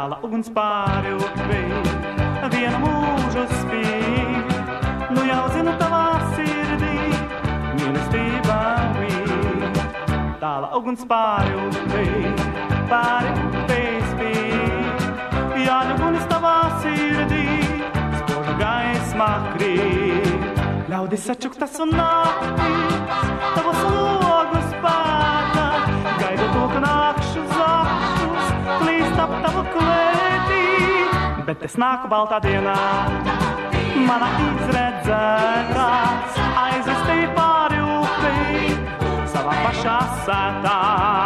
Tāla uguns pāri upei, vienu mūžu spīd. Nu jau zinu tavā sirdī, mīlestība mīl. Tāla uguns pāri upei spīd. Jā, nu uguns tavā sirdī, spožu gaismā krīt. Ļaudis sačuktas un naktis, tavos logus pēta. Gaidu to, ka nākšu zakšus, klīst ap tavu klētī. Bet es nāku baltā dienā, mana izredzētā, aizvestī pāri upei, savā pašā sētā.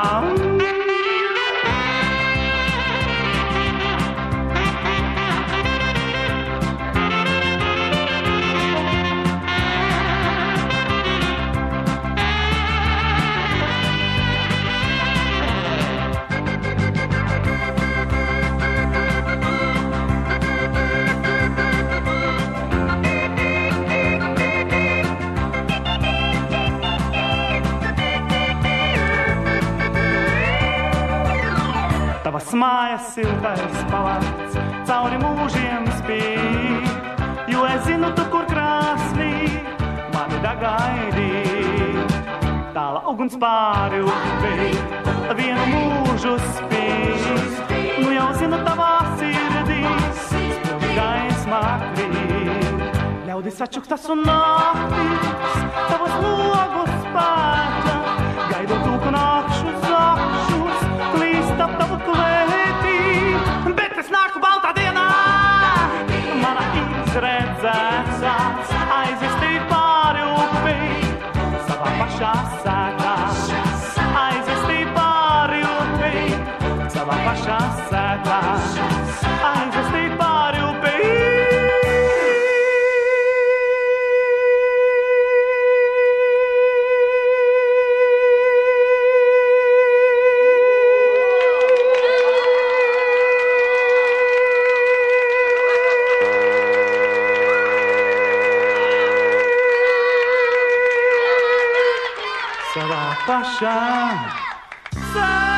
Tavas mājas siltais palāts, cauri mūžiem spīd, jo es zinu tu, kur krāsnī mani dagaidī. Tāla uguns pāri upei, vienu mūžu spīd, nu jau zinu tavā sirdī, spožu gaismā krīt. Ļaudis sačuktas un naktis, tavos logus pēta, gaidot tu, ka nākšu zakšus, klīst ap tavu klētī. Bet es nāku baltā dienā, mana izredzētā, aizvestīt pāri upei, savā pašā sētā. Aizvestīt pāri upei, savā pašā sētā. Aizvestīt pāri upei. Savā pašā sētā.